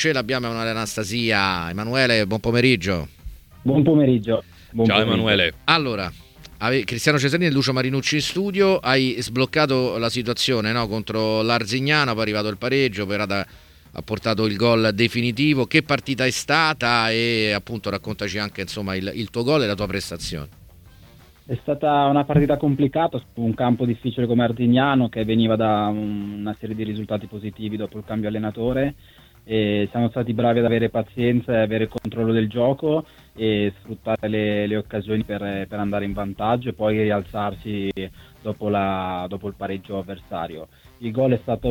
ce l'abbiamo Emanuele Anastasia. Emanuele, buon pomeriggio. Buon pomeriggio. Ciao Emanuele. Allora, Cristiano Cesarini e Lucio Marinucci in studio, hai sbloccato la situazione, no? Contro l'Arzignano, poi è arrivato il pareggio, Perata ha portato il gol definitivo. Che partita è stata e appunto raccontaci anche insomma il tuo gol e la tua prestazione. È stata una partita complicata su un campo difficile come Arzignano, che veniva da una serie di risultati positivi dopo il cambio allenatore, e siamo stati bravi ad avere pazienza e avere il controllo del gioco e sfruttare le occasioni per andare in vantaggio e poi rialzarsi dopo il pareggio avversario. Il gol è stato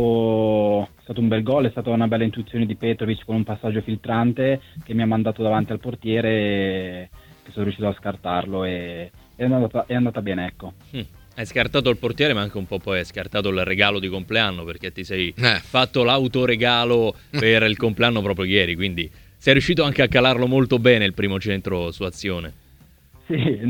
un bel gol, è stata una bella intuizione di Petrovic con un passaggio filtrante che mi ha mandato davanti al portiere e che sono riuscito a scartarlo e è andata bene, ecco. Hai scartato il portiere, ma anche un po' poi hai scartato il regalo di compleanno, perché ti sei fatto l'autoregalo per il compleanno proprio ieri, quindi sei riuscito anche a calarlo molto bene il primo centro su azione. Sì, è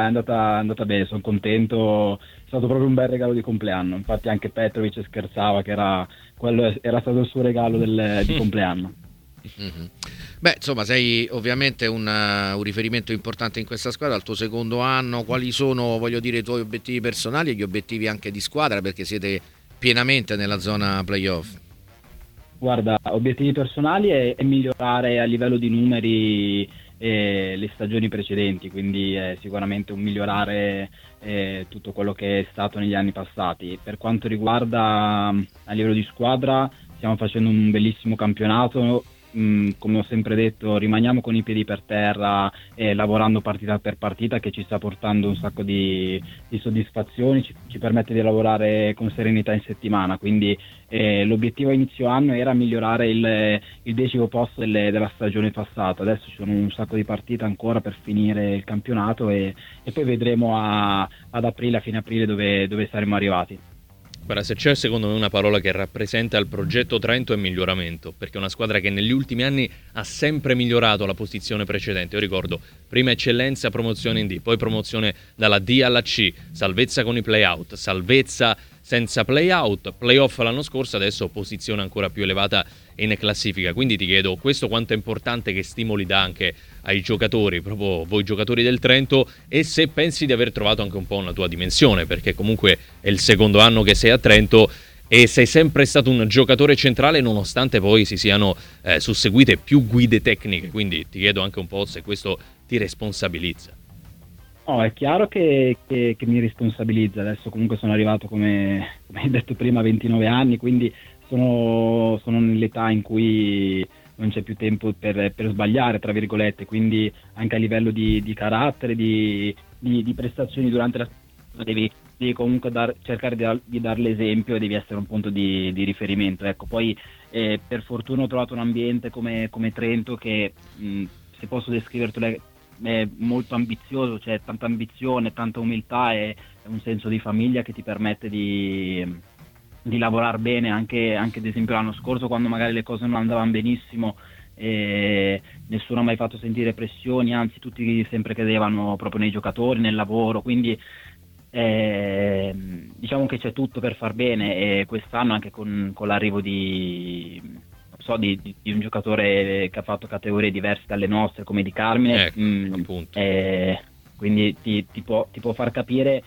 andata bene, sono contento, è stato proprio un bel regalo di compleanno, infatti anche Petrovic scherzava che quello era stato il suo regalo di compleanno. Mm-hmm. Beh, insomma, sei ovviamente un riferimento importante in questa squadra, al tuo secondo anno. Quali sono, voglio dire, i tuoi obiettivi personali e gli obiettivi anche di squadra, perché siete pienamente nella zona playoff? Guarda, obiettivi personali è migliorare a livello di numeri le stagioni precedenti, quindi sicuramente un migliorare tutto quello che è stato negli anni passati. Per quanto riguarda a livello di squadra, stiamo facendo un bellissimo campionato. Come ho sempre detto, rimaniamo con i piedi per terra e lavorando partita per partita, che ci sta portando un sacco di soddisfazioni, ci permette di lavorare con serenità in settimana, quindi l'obiettivo a inizio anno era migliorare il 10° posto della stagione passata. Adesso ci sono un sacco di partite ancora per finire il campionato e poi vedremo ad aprile, a fine aprile, dove saremo arrivati. Guarda, se c'è secondo me una parola che rappresenta il progetto Trento è miglioramento, perché è una squadra che negli ultimi anni ha sempre migliorato la posizione precedente. Io ricordo prima eccellenza, promozione in D, poi promozione dalla D alla C, salvezza con i play-out, salvezza senza play-out, play-off l'anno scorso, adesso posizione ancora più elevata in classifica. Quindi ti chiedo, questo quanto è importante, che stimoli dà anche ai giocatori, proprio voi giocatori del Trento, e se pensi di aver trovato anche un po' una tua dimensione, perché comunque è il secondo anno che sei a Trento e sei sempre stato un giocatore centrale nonostante poi si siano susseguite più guide tecniche, quindi ti chiedo anche un po' se questo ti responsabilizza. No, è chiaro che mi responsabilizza. Adesso comunque sono arrivato, come hai detto prima, a 29 anni, quindi sono nell'età in cui non c'è più tempo per sbagliare, tra virgolette, quindi anche a livello di carattere, di prestazioni durante la devi comunque cercare di dare l'esempio e devi essere un punto di riferimento. Ecco, poi per fortuna ho trovato un ambiente come Trento che, se posso descrivertelo, è molto ambizioso, c'è tanta ambizione, tanta umiltà e un senso di famiglia che ti permette di lavorare bene anche ad esempio l'anno scorso, quando magari le cose non andavano benissimo e nessuno ha mai fatto sentire pressioni, anzi tutti sempre credevano proprio nei giocatori, nel lavoro, quindi diciamo che c'è tutto per far bene. E quest'anno anche con l'arrivo di un giocatore che ha fatto categorie diverse dalle nostre, come Di Carmine, appunto. Quindi ti può far capire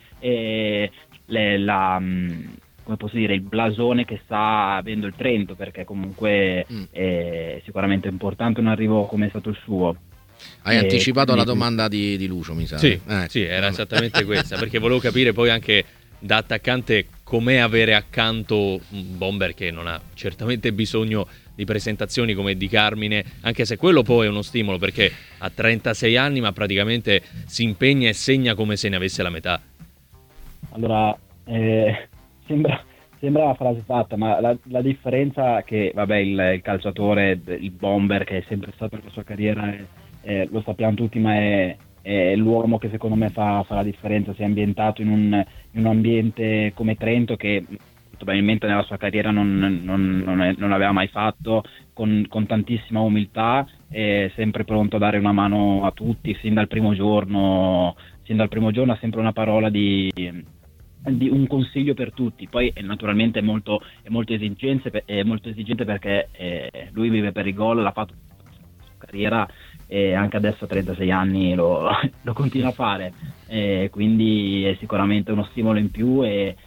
come posso dire, il blasone che sta avendo il Trento, perché comunque è sicuramente importante un arrivo come è stato il suo. Hai anticipato la domanda di Lucio, mi sa. Sì, era esattamente questa, perché volevo capire poi anche da attaccante com'è avere accanto un bomber che non ha certamente bisogno di presentazioni come Di Carmine, anche se quello poi è uno stimolo, perché ha 36 anni ma praticamente si impegna e segna come se ne avesse la metà. Allora, sembra una frase fatta, ma la differenza è che, vabbè, il calciatore, il bomber, che è sempre stato nella sua carriera, lo sappiamo tutti, ma è l'uomo che secondo me fa la differenza. Si è ambientato in un ambiente come Trento, che probabilmente nella sua carriera non aveva mai fatto, con tantissima umiltà, è sempre pronto a dare una mano a tutti, sin dal primo giorno ha sempre una parola di un consiglio per tutti. Poi naturalmente è molto esigente perché lui vive per il gol, l'ha fatto tutta la sua carriera e anche adesso a 36 anni lo continua a fare, quindi è sicuramente uno stimolo in più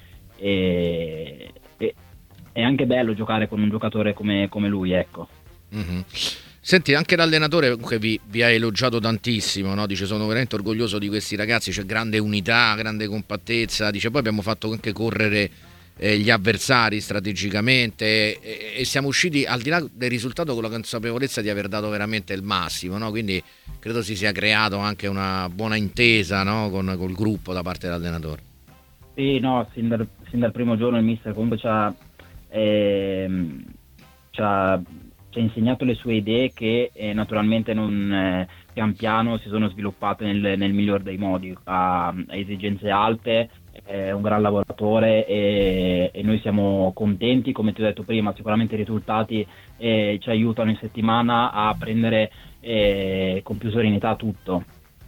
e è anche bello giocare con un giocatore come lui, ecco. Mm-hmm. Senti, anche l'allenatore comunque vi ha elogiato tantissimo, no? Dice sono veramente orgoglioso di questi ragazzi, c'è grande unità, grande compattezza, dice poi abbiamo fatto anche correre gli avversari strategicamente e siamo usciti al di là del risultato con la consapevolezza di aver dato veramente il massimo, no? Quindi credo si sia creato anche una buona intesa, no? Col gruppo da parte dell'allenatore. Sì, no, sin dal primo giorno il mister comunque ci ha insegnato le sue idee che naturalmente pian piano si sono sviluppate nel miglior dei modi, ha esigenze alte, è un gran lavoratore e noi siamo contenti, come ti ho detto prima, sicuramente i risultati ci aiutano in settimana a prendere con più serenità tutto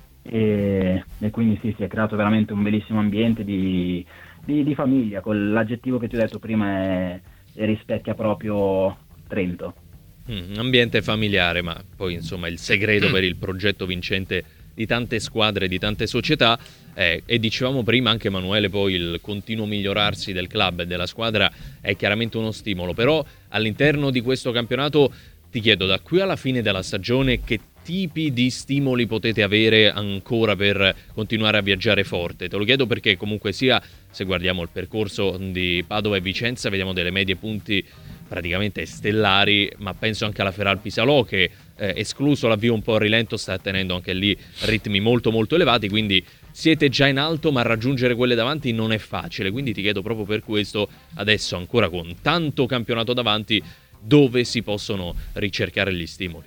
e quindi sì, si è creato veramente un bellissimo ambiente di famiglia, con l'aggettivo che ti ho detto prima rispecchia proprio Trento. Ambiente familiare, ma poi insomma il segreto per il progetto vincente di tante squadre, di tante società e dicevamo prima anche Emanuele, poi il continuo migliorarsi del club e della squadra è chiaramente uno stimolo, però all'interno di questo campionato ti chiedo, da qui alla fine della stagione che tipi di stimoli potete avere ancora per continuare a viaggiare forte? Te lo chiedo perché comunque sia, se guardiamo il percorso di Padova e Vicenza, vediamo delle medie punti praticamente stellari, ma penso anche alla Feralpi Salò che escluso l'avvio un po' a rilento sta tenendo anche lì ritmi molto molto elevati, quindi siete già in alto ma raggiungere quelle davanti non è facile, quindi ti chiedo proprio per questo adesso ancora con tanto campionato davanti dove si possono ricercare gli stimoli?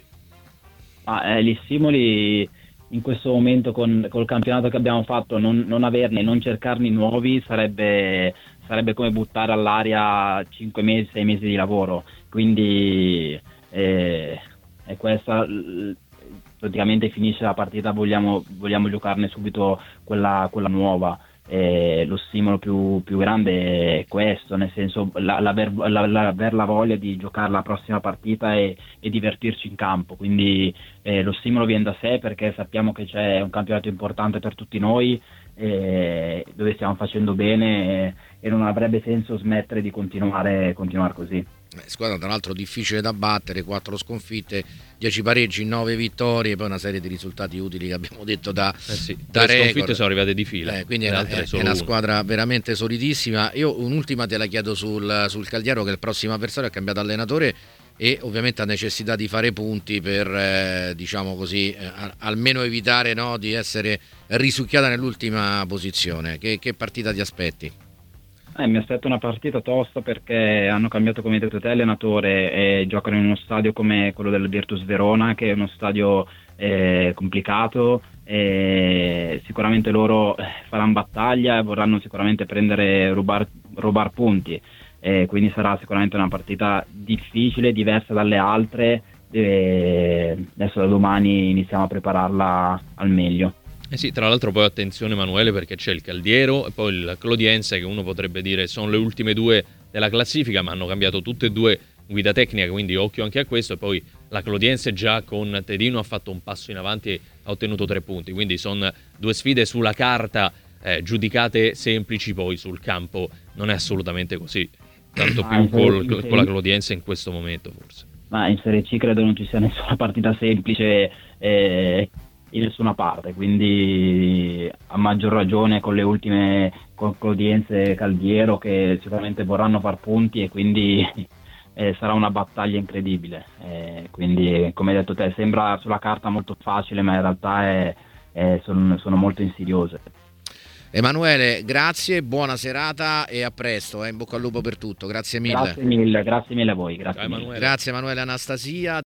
Gli stimoli in questo momento col campionato che abbiamo fatto non averne, non cercarne nuovi sarebbe come buttare all'aria 5 mesi, 6 mesi di lavoro, quindi è questa, praticamente finisce la partita, vogliamo giocarne subito quella nuova. Lo stimolo più grande è questo, nel senso l'aver la voglia di giocare la prossima partita e divertirci in campo, quindi lo stimolo viene da sé perché sappiamo che c'è un campionato importante per tutti noi dove stiamo facendo bene e non avrebbe senso smettere di continuare così. Squadra tra l'altro difficile da battere, 4 sconfitte, 10 pareggi, 9 vittorie, poi una serie di risultati utili che abbiamo detto da record. Le sconfitte sono arrivate di fila, quindi è una squadra veramente solidissima. Io un'ultima te la chiedo sul Caldiero, che è il prossimo avversario, ha cambiato allenatore e ovviamente ha necessità di fare punti per diciamo così almeno evitare, no, di essere risucchiata nell'ultima posizione. Che partita ti aspetti? Mi aspetto una partita tosta perché hanno cambiato, come hai detto te, allenatore e giocano in uno stadio come quello del Virtus Verona, che è uno stadio complicato. Sicuramente loro faranno battaglia e vorranno sicuramente rubar punti. Quindi sarà sicuramente una partita difficile, diversa dalle altre. Adesso da domani iniziamo a prepararla al meglio. Sì, tra l'altro poi attenzione Emanuele perché c'è il Caldiero e poi il Clodiense, che uno potrebbe dire sono le ultime due della classifica, ma hanno cambiato tutte e due guida tecnica, quindi occhio anche a questo. E poi la Clodiense già con Tedino ha fatto un passo in avanti e ha ottenuto 3 punti, quindi sono due sfide sulla carta giudicate semplici, poi sul campo non è assolutamente così, tanto più con la Clodiense in questo momento forse. Ma in Serie C credo non ci sia nessuna partita semplice in nessuna parte, quindi a maggior ragione con le ultime con Clodiense e Caldiero che sicuramente vorranno far punti e quindi sarà una battaglia incredibile, quindi come hai detto te sembra sulla carta molto facile ma in realtà sono molto insidiose. Emanuele, grazie, buona serata e a presto, in bocca al lupo per tutto, grazie mille. Grazie mille a voi. Grazie Emanuele Anastasia.